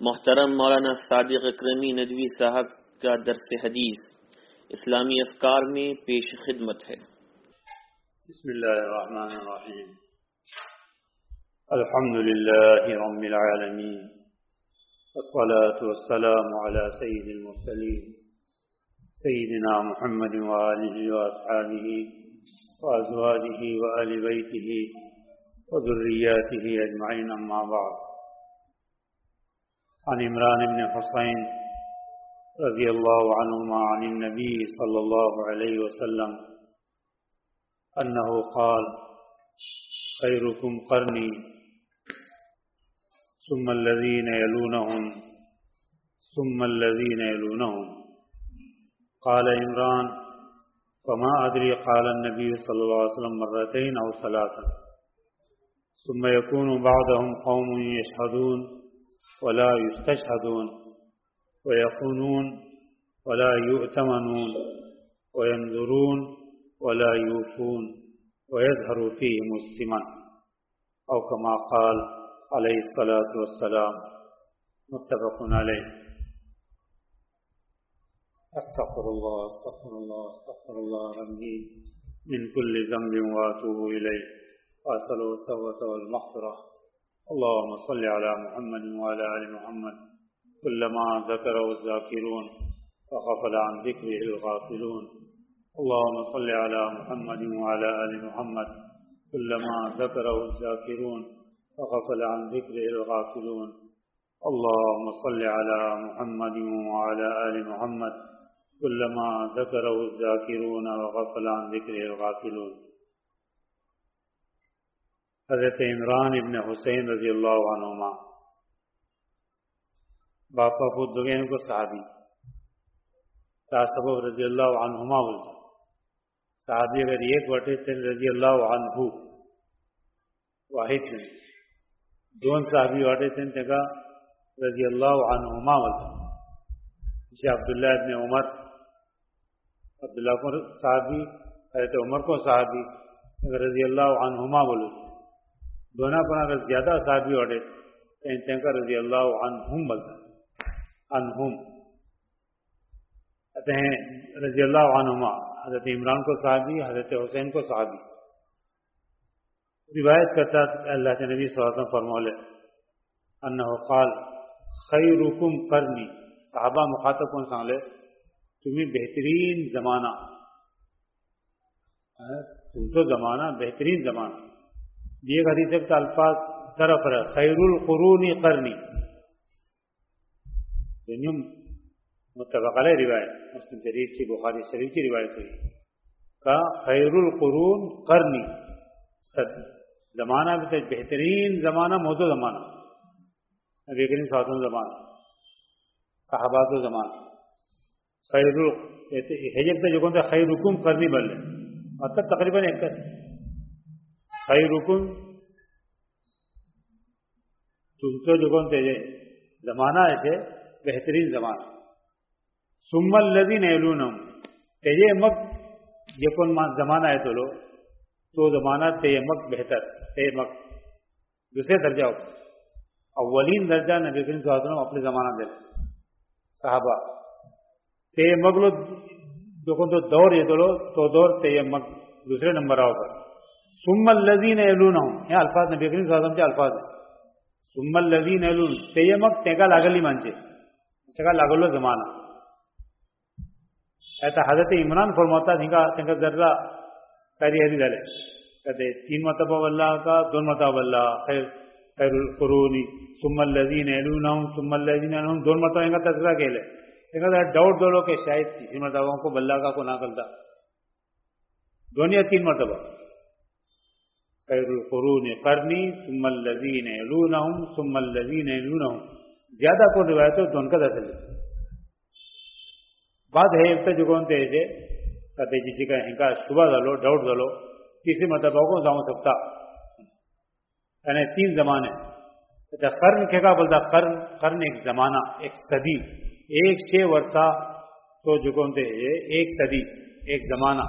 محترم مولانا صادق اکرمی ندوی صاحب کا درس حدیث اسلامی افکار میں پیش خدمت ہے۔ بسم اللہ الرحمن الرحیم، الحمد للہ رب العالمین، والصلاة والسلام علی سید المرسلین سیدنا محمد وآلہ وأصحابہ وأزواجہ وآل بیتہ وذریاتہ اجمعین، اما بعد۔ عن عمران بن حسین رضی اللہ عنہما عن النبی صلی اللہ علیہ وسلم انه قال خيركم قرني ثم الذين يلونهم ثم الذين يلونهم۔ قال عمران فما أدري قال النبي صلى الله عليه وسلم مرتين أو ثلاثا، ثم يكون بعدهم قوم يشهدون ولا يستشهدون ويخونون ولا يؤتمنون وينذرون ولا يوفون ويظهر فيهم السمن، أو كما قال عليه الصلاة والسلام، متفق عليه۔ استغفر الله استغفر الله استغفر الله ربي من كل ذنب وأتوب إليه وأسأله التوبة والمغفرة۔ اللهم صل على محمد وعلى آل محمد كلما ذكره الذاكرون وغفل عن ذكره الغافلون۔ اللهم صل على محمد وعلى آل محمد كلما ذكره الذاكرون وغفل عن ذكره الغافلون۔ اللهم صل على محمد وعلى آل محمد كلما ذكره الذاكرون وغفل عن ذكره الغافلون۔ حضرت عمران ابن حسین رضی اللہ عنہما باپا خود دوگین کو صحابی تا سبب رضی اللہ عنہما بولتا، صحابی اگر ایک بٹے تھے رضی اللہ عنہ واحد تھے، دون صحابی بٹے تھے تھا رضی اللہ عنہما بولتا۔ جیسے عبداللہ ابن عمر، عبداللہ کو صحابی، حضرت عمر کو صحابی، اگر رضی اللہ عنہما بولو دونوں پر اگر زیادہ صحابی بٹے تو ان کا رضی اللہ عنہم بولتا، عنہم کہتے ہیں رضی اللہ عنہما۔ حضرت عمران کو صحابی، حضرت حسین کو صحابی۔ روایت کرتا اللہ کے نبی صلی اللہ علیہ وسلم فرمولے انہ قال خیرکم قرنی، صحابہ مخاطب کون سنگلے تمہیں بہترین زمانہ، تم تو زمانہ بہترین زمانہ۔ یہ حدیث کا الفاظ طرف ہے خیر القرون قرنی، یعنی متفق علیہ روایت، مسلم شریف کی بخاری شریف کی روایت ہوئی کہ خیر القرون قرنی، زمانہ بھی بہترین زمانہ، موضوع زمانہ، نبی کریم صلی اللہ علیہ وسلم زمانہ، صحابہ تو زمانہ خیر حجب سے جو کون تھا خیرکم قرنی بلے، مطلب تقریباً ایک خیرکم تم تو جو کون تھے زمانہ ایسے بہترین زمانہ، ثم الذین یلونہم تیے مک یہ کون زمانہ ہے تو لو تو زمانہ تیے مک بہتر، تیے مک دوسرے درجہ ہو، اولین درجہ نبی کریم صلی اللہ علیہ وسلم اپنے زمانہ دے صحابہ، تیے مک لو جو کون تو دور یہ تو لو تو دور تیے مک دوسرے نمبر آؤ پر۔ ثم الذین یلونہم، یہ الفاظ نبی کریم صلی اللہ علیہ وسلم کے الفاظ ہیں، ثم الذین یلون تیے مک تیکا لاگلی مانچے، تیکا لاگلو زمانہ ایسا حضرت عمران فرماتا تنکا ذرہ تاری حدیث ہے کہتے تین مرتبہ اللہ کا، دو مرتبہ اللہ خیر القرونی ثم الذین یلونہم ثم الذین یلونہم، دو مرتبہ ان کا تذکرہ کہلے، انکا ڈاؤٹ دو لو کہ شاید تیسری مرتبہ کو بلّہ کا کو نہ کرتا، دونیا تین مرتبہ خیر القرون قرنی ثم الذین یلونہم ثم الذین یلونہم، زیادہ کو روایتوں تو ان کا دس ہے بات ہے ایک جو کون تھے ایسے کہتے جسی کا ان کا شبہ ڈالو ڈاؤٹ ڈالو تیسری مرتبہ کو جاؤں سکتا، یعنی تین زمانے قرن کیا بولتا، قرن ایک زمانہ، ایک صدی، ایک 6 ورثہ تو جو کون تھے ایک صدی، ایک زمانہ،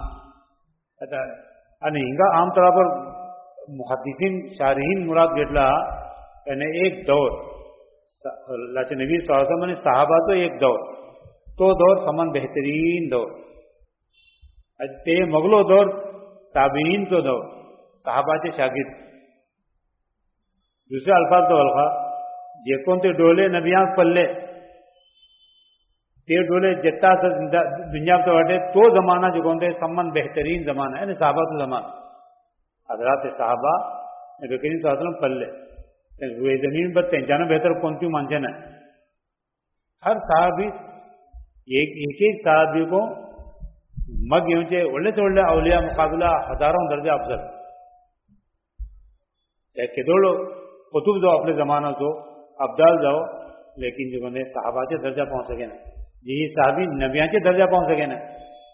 یعنی ہنگا عام طور پر محدثین شارحین مراد گٹلا یعنی ایک دور अल्लाहचे नबी सल्लल्लाहु अलैहि वसल्लम सहाबाचो एक दौर, तो दौर समान बेहतरीन दौर. ते मगलो दौर ताबीईनचो दौर, सहाबाचे शागिर्द. दुसऱ्या अल्फाज तो वळखा, जे कोण ते डोले नबियांक पडले ते डोले जेता दुनिया वाटे तो जमाना जो कोण ते समान बेहतरीन जमाना है सहाबाचो जमाना. हजरात सहाबा नबी करीम सल्लल्लाहु अलैहि वसल्लम पडले रुए जमीन पर त्यांच्यानं बेहतर कोणती माणसे नाही. हर सहाबी एक एक सहाबी को मग येऊनचे ಒಳ್ಳೆ ಒಳ್ಳೆ औलिया मुकाबला हजारों दर्जा अफजल. केदोड़ कुतुब जाओ अपने जमाना को अब्दाल जाओ, लेकिन जो बंदे सहाबाचे दर्जा पहुंच सके ना, यही साहबी नबियांचे दर्जा पहुंच सके ना.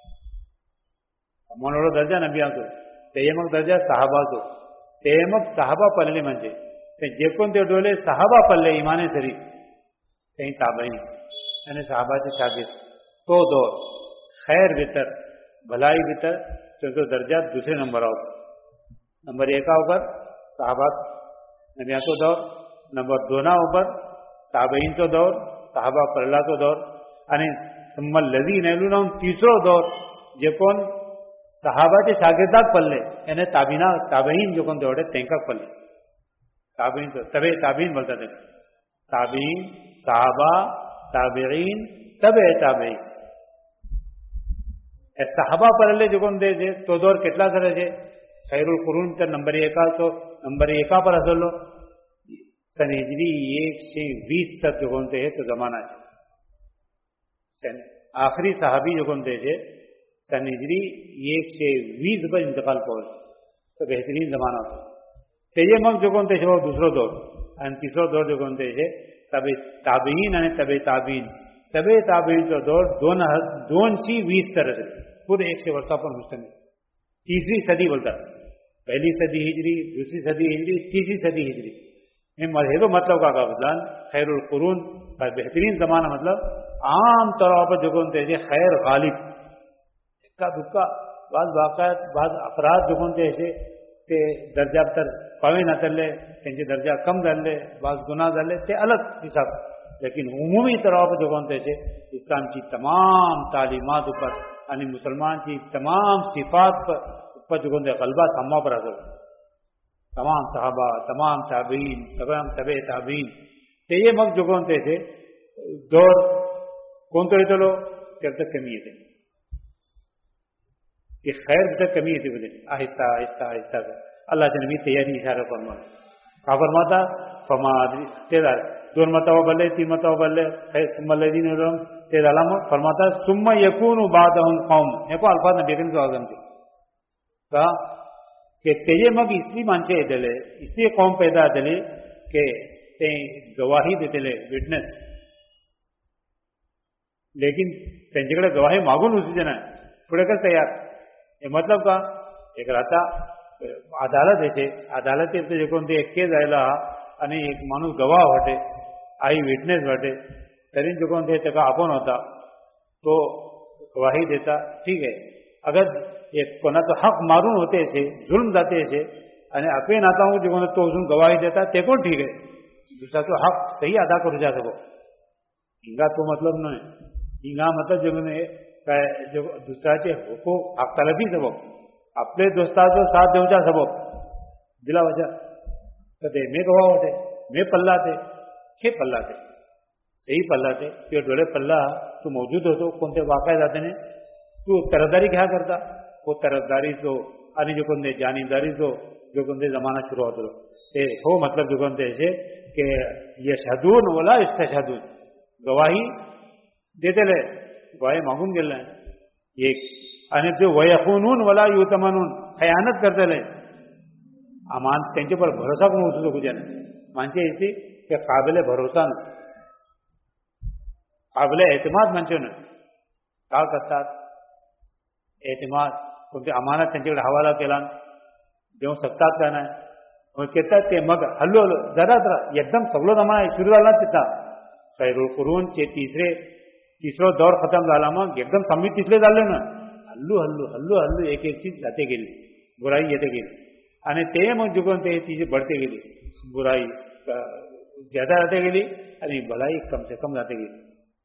म्हणून दर्जा नबियांचो ते मग दर्जा सहाबाचो ते मग सहाबा पडले म्हणजे ते जे कोण ते डोले सहाबा पडले इमाने सरी ते ताबईन आणि सहाबाचे शागिर्द. तो दौर खैर भीतर भलाई भीतर तो दर्जा दूसरे नंबर आओ. नंबर 1 ऊपर सहाबात नबियांचो दौर, नंबर 2 ऊपर ताबईनचो दौर, सहाबा पडलाचो दौर, आणि सुम्मा लजीन यलूनहुम तीसरो दौर जे कोण सहाबाचे शागिर्दाक पडले याने ताबईन जो कोण तेवढे तेंकाक पडले. ताबईन तबे ताबीन बोलतात. ताबीन सहाबा ताबईन तबे ताबईन. सहाबा पडले जो कोण ते तो दौर કેટલા કરે છે? खैरुल कुरून तर नंबर 1 पर असलो सन हिजरी 120 तक जो कोण ते तो जमाना है. आखिरी सहाबी जो कोण ते सन हिजरी 120 पर इंतकाल पावले. तो बेहतरीन जमाना होता. तेजे मग जो कोण ते दुसरो दौर आणि तिसरो दौर जो कोण ते तबे ताबीन आणि तबे ताबीनचो दौर 220 तर पूरे 100 वर्षापर मुस्तमिल. तीसरी सदी बोलतात. पहली सदी हिजरी, दूसरी सदी हिजरी, तीसरी सदी हिजरी. हे तो मतलब का बदलान खैरुल कुरून का बेहतरीन जमाना मतलब आम तौर पर जो कोण ते खैर गालिब इक्का दुक्का बाद वाक़यात बाद अफराद जो कोण ते दर्जा तर पावे ना जाल्ले, त्यांचे दर्जा कम जाल्ले, बाद गुन्हा जाल्ले ते अलग हिसाब. लेकिन उमूमी तौर पर जो कोण ते इस्लामची तमाम तालीमात ऊपर आणि मुसलमानची तमाम सिफात पर जो कोण ते गलबा थम्मा पर असो. तमाम सहाबा, तमाम ताबीन, तमाम तबे ताबीन ते मग जो कोण ते दौर कोणतो येतलो त्यात कमी येते. की खैर तक कमी येते बोले आहिस्ता आहिस्ता आहिस्ता. अल्लाहचे नबी तयारी इशारा फरमा का फरमाता फरमादी ते 2 मर्तबा बोलले, 3 मर्तबा बोलले सुम्मल्लजीन ते झाला. मग फरमाता सुम्मा यकूनु बादहुम कौम. हे को अल्फाज नबी करीम सल्लल्लाहु अलैहि वसल्लम का कि तेजे मग इसली माणसे येतले, इसली कौम पैदा जातली की ते गवाही देतले, विटनेस. लेकिन त्यांच्याकडे गवाही मागून उचलचे नाही, पुढे कसं तयार. हे मतलब का एक राहता अदालत आहे, अदालत जे कोण ते एक केस जायला आणि एक माणूस गवाह वाटे, आई विटनेस वाटे, तरी जो कोण ते त्याचा आपण होता तो गवाही देता. ठीक आहे. अगर एक कोणाचं हक मारून होते असे, जुल्म जाते असे आणि अपे नाता जो कोण तो अजून गवाही देता ते कोण ठीक आहे. दुसऱ्याचा हक सही अदा करू जा सको. हिंगा तो मतलब नाही. हिंगा मतलब जो काय जो दुसऱ्याचे हुकूक हक तलबी सबब आपले दोस्ताचो साथ देवचा सबब दिला वजा तर ते मे गवाह होते, मे पल्ला थे, हे पल्ला थे, सही पल्ला थे. ते डोळे पल्ला तू मौजूद होतो कोणते वाकाय जाते ने तू तरफदारी घ्या करता. वो तरफदारीचो आणि जो कोणते जाणीदारीचो जो कोणते जमाना सुरू होतो ते हो मतलब जो कोणते असे की यशहदून वला इस्तशहदून गवाही देतेले, गवाही मागून गेले एक. आणि ते वयखूनून वला युतमनून खयानत करतेले, अमान त्यांच्यावर भरोसा कोण उचलू शकू द्या. माणसे येते ते काबिले भरोसा न काबिले एतमाद माणसे न काय करतात. एतमाद कोणती अमानत त्यांच्याकडे हवाला केला देऊ शकतात का नाही. घेतात ते मग हल्लो जरा एकदम सगळं जमाना सुरू झाला तिथं खैरुल कुरूनचे तिसरो दौर खतम झाला. मग एकदम समित तिसरे झाले ना. हल्लू हल्लू हल्लू हल्लू एक एक चीज जाते गेली, बुराई येते गेली आणि ते मग जुगून ते तिची बढते गेली बुराई ज्यादा जाते गेली आणि भलाई कम से कम जाते गेली.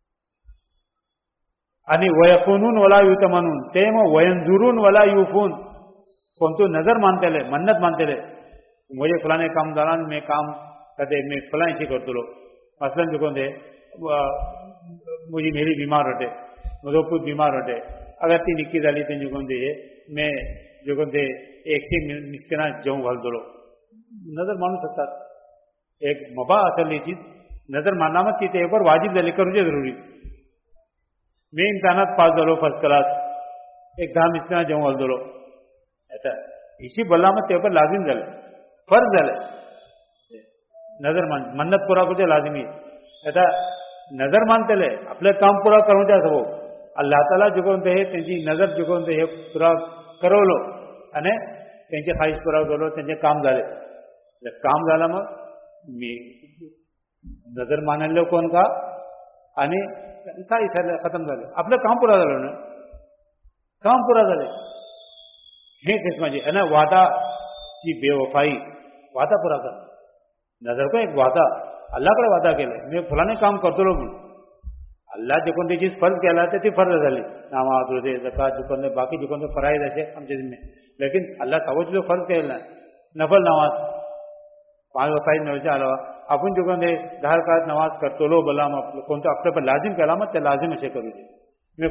आणि वयफून वला युतमनून ते मग वयंजुरून वला युफून कोणतो नजर मानतेले मन्नत मानतेले मुझे फलाने काम दाना मैं काम कदे मैं फलाने सी करतो मसलन जो कोंदे मुझे मेरी बीमार होते मुझे खुद बीमार होते अगर ती निक्की झाली ते जो कोंदे मैं जो कोंदे एक सी मिस्किना जाऊं घाल दो नजर मानू सकतात. एक मबा असली चीज नजर मानना मत की ते पर वाजिब झाले करूचे जरुरी. मैं इम्तहानात पास झालो फर्स्ट क्लास एक 10 मिस्किना जाऊं घाल दो आता इसी बल्ला मग ते पण लाजिम झालं फर्ज झालं. नजर मान मन्नत पुरा करूचे लाजिमी. आता नजर मानतेले आपलं काम पुरा करूचे असं अल्लाह ताला जो कोणते हे त्यांची नजर जो कोणते हे पुरा करवलो आणि त्यांचे ख्वाहिश पुरा केलो त्यांचे काम झाले. काम झालं मग मी नजर मानलं कोण का आणि साई झालं खतम झालं आपलं काम पुरा झालं ना काम पुरा झाले. हे तेच म्हणजे आणि वादाची बेवफाई वादा पुरा कर नजर को एक वादा अल्लाहकडे वादा केलाय मी फलाने काम करतो म्हणून अल्लाह जे कोणती चीज फर्ज केला ते ती फर्ज झाली. नमाज रोजे ज़कात जो कोणते बाकी जो कोणते फराइज असे आमच्या जिम्मे लेकिन अल्लाह तवज्जो फर्ज केला नफल नमाज 5 वक्त नवच्या अलावा आपण जो कोणते 10 रकात नमाज करतो भला मग कोणतं आपल्या पण लाजिम केला मग ते लाजिम असे करू दे. मी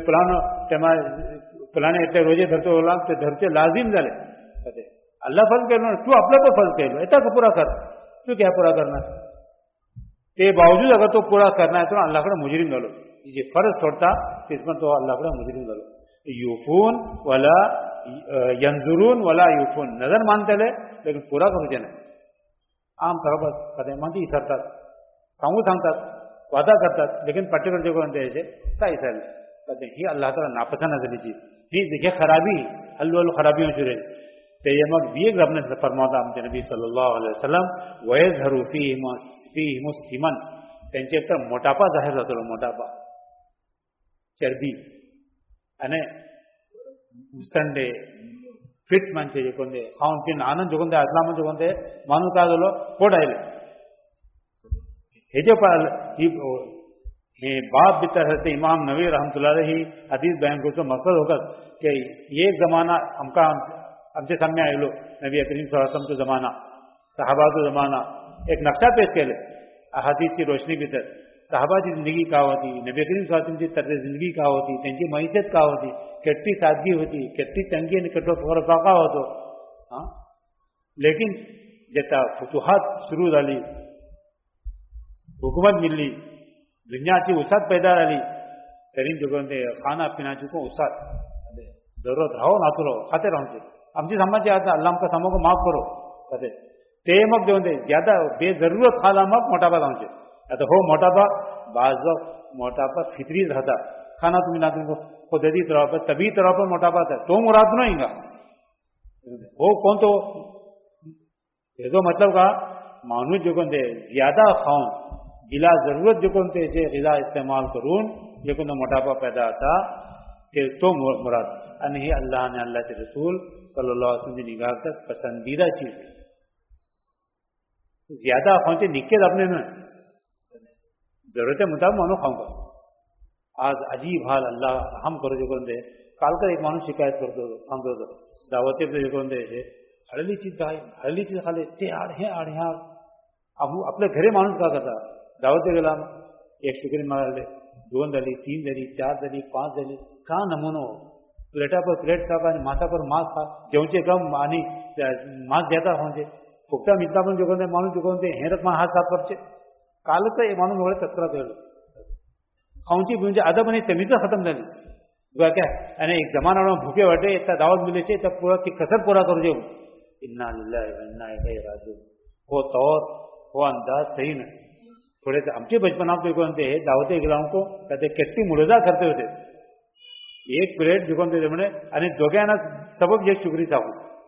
फलाने इतने रोजे धरते होला ते धरते लाजिम झाले. अल्लाह फर्ज केलं तू आपलं पण फर्ज केलं येता का पुरा कर तू क्या पुरा करणार ते बावजूद अगर तो पुरा करणार तो अल्लाहकडे मुजरिम झालो. जे फर्ज सोडता तेच पण तो अल्लाहकडे मुजरिम झालो. युफून वला यंजुरून वला युफून नजर मानतेले लेकिन पुरा करूचे नाही. आम तौर कदे म्हणजे विसरतात सांगतात वादा करतात लेकिन पर्टिक्युलर जे कोण द्यायचे काय कदे ही अल्लाह ताला नापसंद झाली चीज ही देखिए खराबी हल्लू खराबी होती रही. ते मग भी एक रब ने फरमाता आमचे नबी सल्लल्लाहु अलैहि वसल्लम वयजहरु फीहि मुस्लिमन त्यांचे तर मोटापा जाहीर होतो मोटापा चरबी आणि मुस्तंडे फिट म्हणजे जे कोणते खाऊन पिऊन आनंद जो कोणते असला म्हणजे कोणते माणूस काय झालो पोट आले हे जे हे बाप बितर हजरत इमाम नवी रहमतुल्लाह ही हदीस बयान करतो मकसद होगा कि एक जमाना हमका आमचे सामने आयलो नबी करीम सल्लल्लाहु अलैहि वसल्लम जमाना सहाबाचो जमाना एक नक्शा पेश केले अहादीसची रोशनी भितर सहाबाची जिंदगी का होती नबी करीम सल्लल्लाहु अलैहि वसल्लमची तर्ज जिंदगी का होती त्यांची मैयत का होती केट्टी सादगी होती केट्टी तंगी आणि केटो फरका होतो. लेकिन जेता फुतुहात सुरू झाली हुकूमत मिळली दुनियाची उसात पैदा झाली तरी जो कोणते खाना पिण्याची को उसात जरूरत राहो नातू राहो खाते राहते आमची समाज आता अल्लाह हमका समो को माफ करो कहते ते मग जो ज्यादा बेजरूरत खाला मग मोटापा लावचे. आता हो मोटापा बाज मोटापा फितरी रहता खाना तुम्ही ना तुमको खुदती तरह पर तभी तरह पर मोटापा था तो मुराद नहीं का हो कौन तो ये तो मतलब का मानूस जो कोणते ज्यादा खाऊन बिला जरूरत जो कोणते जे ग़िज़ा इस्तेमाल करून जे कोणता मोटापा पैदा होता ते तो मुराद आणि ही अल्लाह ने अल्लाह के रसूल सल्लल्लाहु अलैहि वसल्लम की निगाह तक पसंदीदा चीज ज्यादा खाऊंचे निक्के अपने में जरूरत मुताबिक मानो खाऊंगा. आज अजीब हाल अल्लाह हम करो जो कोणते काल का एक माणूस शिकायत करतो सांगतो दावते जो कोणते हळली चीज काय हळली चीज खाले ते आड हे आपल्या घरी माणूस का करता दावते गेला एक शुक्री मारले 2 झाली 3 झाली 4 झाली 5 झाली का नमुनो प्लेटा पर प्लेट साफ आणि माथा पर मांस खा जेवचे कम आणि मांस देता म्हणजे फुकटा मित्ता पण जो कोणते माणूस जो कोणते हे रकमा हात साफ करचे काल तर हे माणूस एवढे तक्रार केलं खाऊंची म्हणजे अदब आणि तमीज खतम झाली क्या आणि एक जमाना भूखे वाटे त्या दावत मिलेचे तर पुरा की कसर पूरा करू देऊ इन्ना लिल्लाहि व इन्ना इलैहि राजिऊन वो तौर वो अंदाज सही नहीं थोड़े आमचे बचपन आप कोणते दावते गेलाओं को कहते कितनी मुळजा करते होते एक प्लेट जुकवते म्हणे आणि दोघांना सबक एक शुक्री सांगू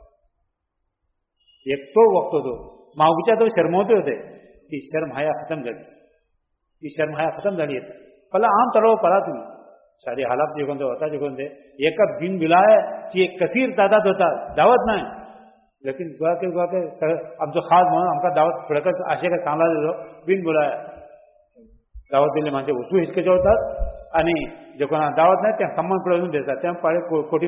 एक तो वक्त होतो मागच्या तो शर्मवते होते ती शर्म हया खतम झाली ती शर्म हया खतम झाली पला आम तळव पळा तुम्ही सारी हालात जे कोणते होता जे कोणते एका बिन बिलाय ची एक कसीर तादाद होता दावत नाही لیکن گوا کے اب جو خاص مانو ہم کا دعوت پڑھ کر آشے کا کاملا دے دو بین بولایا دعوت دے مانچے وسو اس کے جو تھا आणि जो कोणा दावत नाही त्या सम्मान पडून देतात त्या पाळे कोटी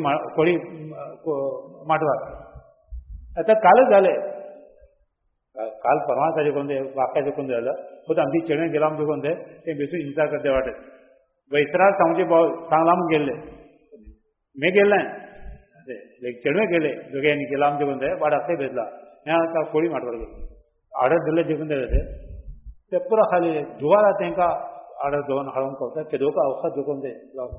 माटवा आता कालच झाले काल परवाचा जे कोणते वाक्य जे कोणते झालं खुद आमची चेडणे गेला जे कोणते ते बेसून इंतजार करते वाटत वैसरा सांगचे चांगला म्हणून गेले मी गेले नाही चेडवे गेले दोघे गेला जे कोणते वाडा ते भेटला त्या कोळी माटवर गेले ऑर्डर दिले जे कोणते ते पुरा खाली जुगाला त्यांना آرڈر دون ہڑوں کو ہوتا ہے کہ دو کا اوقات جو کون دے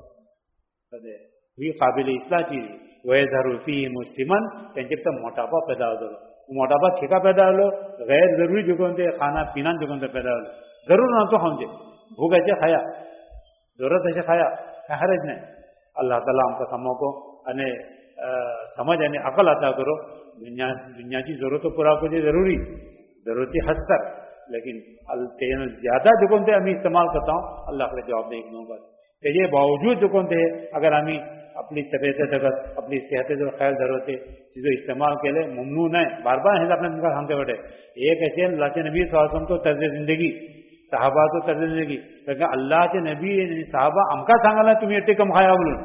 وی قابل اصلاح چیز وہ ضروری مسلمان تینجب تا موٹاپا پیدا ہو دو موٹاپا چھکا پیدا ہو غیر ضروری جو کون دے کھانا پینا جو کون دے پیدا ہو ضرور نہ تو ہم جے بھوک ایسے کھایا ضرورت ایسے کھایا حرج نہیں اللہ تعالیٰ ہم کا سموں کو انے سمجھ یعنی عقل عطا کرو دنیا کی ضرورت پورا کو دے ضروری ضرورتی حد تک لیکن زیادہ جو کون تھے ہمیں استعمال کرتا ہوں اللہ کے جواب دے گا کہ یہ باوجود جو کون تھے اگر ہمیں اپنی طبیعت جگت اپنی صحت جو خیر ضرورت ہے چیزوں استعمال کے لیے ممنوع ہے بار بار ہے اپنے کا سامنے بیٹھے ایک ایسے اللہ کے نبی صلی اللہ علیہ وسلم تو طرز زندگی صحابہ تو طرز زندگی لیکن اللہ کے نبی صحابہ ہم کا سانگل ہے تمہیں اٹھے کم کھایا بولو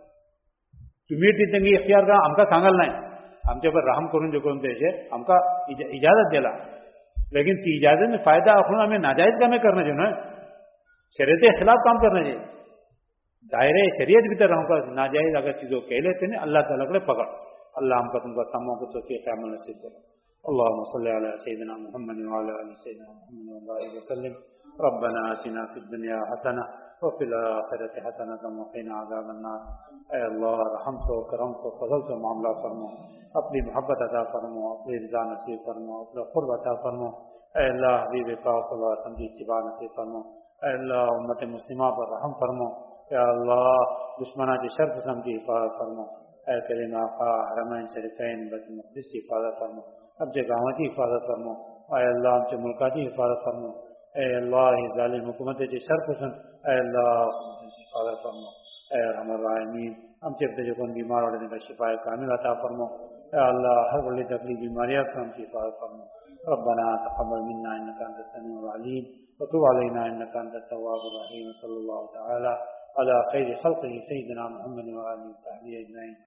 تمہیں اٹھی تنگی اختیار کرا ہم کا سانگل نہیں ہم کے اوپر رحم کروں جو کون تھے ہم کا اجازت دیلا لیکن تی اجازت میں فائدہ اخرونا ہمیں ناجائز کام کرنا چاہیے نا شریعت کے خلاف کام کرنا چاہیے دائرے شریعت بھی رہوں گا ناجائز اگر چیزوں کہہ لیتے ہیں اللہ تعالیٰ کے پکڑ اللہ ہم کا تم کا ساموں کو توفیق عمل نصیب کرے اللهم صل على سيدنا محمد وعلى ال سيدنا محمد وبارك وسلم ربنا آتنا في الدنيا حسنة وفي الآخرة حسنة وقنا عذاب النار اے اللہ رحم تو کرم تو فضل تو معاملہ فرمو اپنی محبت عطا فرمو اپنی رضا نصیب فرمو اپنا قرب عطا فرمو اے اللہ حبیب پاک صلی اللہ علیہ وسلم کی اتباع نصیب فرمو اے اللہ امت مسلمہ پر رحم فرمو اے اللہ دشمنوں کی شر قسم کی حفاظت فرمو اے کریم آقا حرمین شریفین بیت المقدس کی حفاظت فرمو اب جو گاؤں کی حفاظت فرمو اے اللہ ہم سے ملکہ کی حفاظت فرمو اے اللہ ظالم حکومت کی شر پسند اے اللہ حفاظت فرمو اے ارحم الراحمین ہم سے جو کون بیمار ہونے کا شفا کامل عطا فرمو اے اللہ ہر بڑی تکلیف بیماریاں کو ہم کی حفاظت فرمو ربنا تقبل منا انك انت السميع العليم وتب علينا انك انت التواب الرحيم صلى الله تعالى على خير خلقه سيدنا محمد وآله وصحبه اجمعين